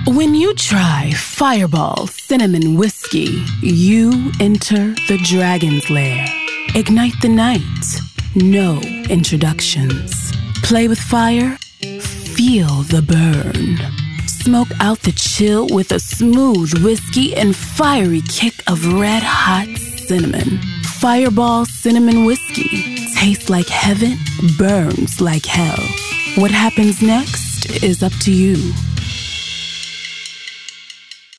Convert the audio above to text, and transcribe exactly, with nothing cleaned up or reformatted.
When you try Fireball Cinnamon Whiskey, you enter the Dragon's Lair. Ignite the night. No introductions. Play with fire. Feel the burn. Smoke out the chill with a smooth whiskey and fiery kick of red-hot cinnamon. Fireball Cinnamon Whiskey. Tastes like heaven, burns like hell. What happens next is up to you.